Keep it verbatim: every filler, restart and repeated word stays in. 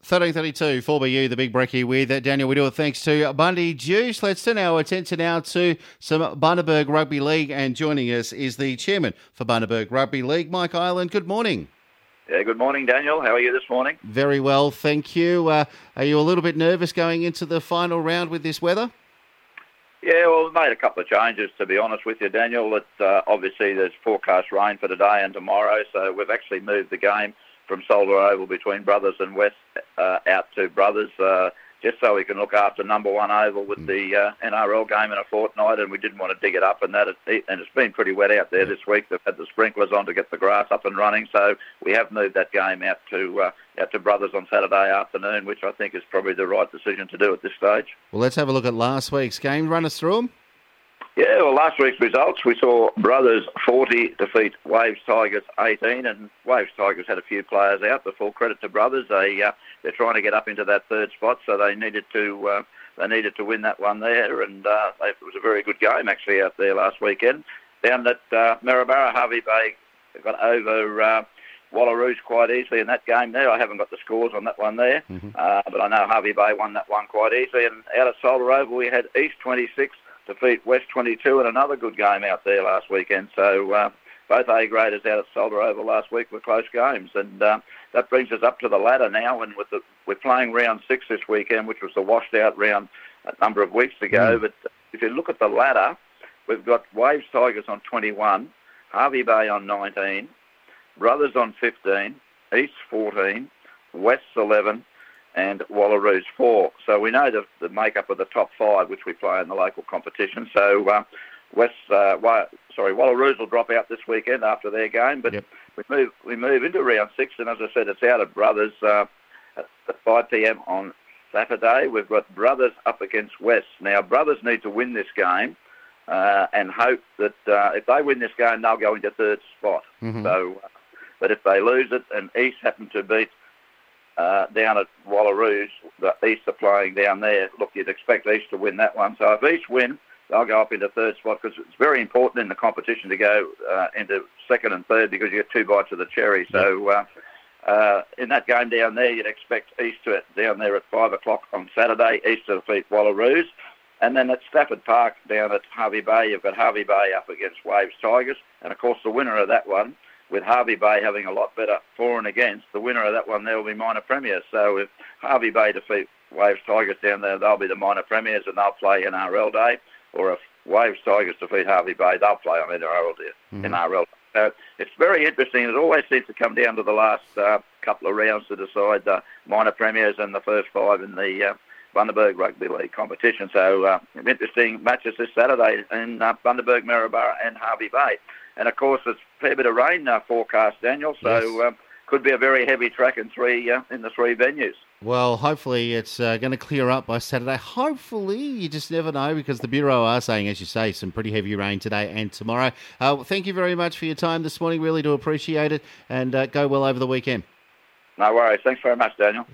thirteen thirty-two, four B U, the big brekkie with uh, Daniel. We do it thanks to Bundy Juice. Let's turn our attention now to some Bundaberg Rugby League, and joining us is the chairman for Bundaberg Rugby League, Mike Ireland. Good morning. Yeah, good morning, Daniel. How are you this morning? Very well, thank you. Uh, are you a little bit nervous going into the final round with this weather? Yeah, well, we've made a couple of changes, to be honest with you, Daniel. It, uh, obviously, there's forecast rain for today and tomorrow, so we've actually moved the game from Soldier Oval between Brothers and West uh, out to Brothers, uh, just so we can look after number one oval with the uh, N R L game in a fortnight, and we didn't want to dig it up, and that it, and it's been pretty wet out there this week. They've had the sprinklers on to get the grass up and running, so we have moved that game out to uh, out to Brothers on Saturday afternoon, which I think is probably the right decision to do at this stage. Well, let's have a look at last week's game. Run us through them. Yeah, well, last week's results, we saw Brothers forty defeat Waves Tigers eighteen, and Waves Tigers had a few players out, but full credit to Brothers. They, uh, they're trying to get up into that third spot, so they needed to uh, they needed to win that one there, and uh, it was a very good game, actually, out there last weekend. Down at uh, Maryborough, Harvey Bay got over uh, Wallaroos quite easily in that game there. I haven't got the scores on that one there, mm-hmm. uh, but I know Harvey Bay won that one quite easily. And out at Soldier Oval, we had East twenty-six defeat West twenty-two, and another good game out there last weekend. So uh, both A-graders out at Soldier Oval last week were close games, and uh, that brings us up to the ladder now. And with the, we're playing round six this weekend, which was the washed-out round a number of weeks ago. Mm. But if you look at the ladder, we've got Waves Tigers on twenty-one, Harvey Bay on nineteen, Brothers on fifteen, East fourteen, West eleven, and Wallaroos four. So we know the, the makeup of the top five, which we play in the local competition. So uh, West, uh, Wa- sorry, Wallaroos will drop out this weekend after their game, but yep. we move we move into round six, and as I said, it's out of Brothers uh, at five p.m. on Saturday. We've got Brothers up against West. Now, Brothers need to win this game uh, and hope that uh, if they win this game, they'll go into third spot. Mm-hmm. So, uh, but if they lose it, and East happen to beat Uh, down at Wallaroos, the East are playing down there. Look, you'd expect East to win that one. So if East win, they'll go up into third spot, because it's very important in the competition to go uh, into second and third, because you get two bites of the cherry. So uh, uh, in that game down there, you'd expect East to down there at five o'clock on Saturday, East to defeat Wallaroos. And then at Stafford Park down at Harvey Bay, you've got Harvey Bay up against Waves Tigers. And of course, the winner of that one, with Harvey Bay having a lot better for and against, the winner of that one there will be minor premiers. So if Harvey Bay defeat Waves Tigers down there, they'll be the minor premiers, and they'll play N R L Day. Or if Waves Tigers defeat Harvey Bay, they'll play on N R L Day. Mm-hmm. N R L Day. So it's very interesting. It always seems to come down to the last uh, couple of rounds to decide the minor premiers and the first five in the uh, Bundaberg Rugby League competition. So uh, interesting matches this Saturday in uh, Bundaberg, Maryborough and Harvey Bay. And, of course, it's a fair bit of rain uh, forecast, Daniel, so yes. um, could be a very heavy track in three uh, in the three venues. Well, hopefully it's uh, going to clear up by Saturday. Hopefully, you just never know, because the Bureau are saying, as you say, some pretty heavy rain today and tomorrow. Uh, thank you very much for your time this morning. Really do appreciate it, and uh, go well over the weekend. No worries. Thanks very much, Daniel.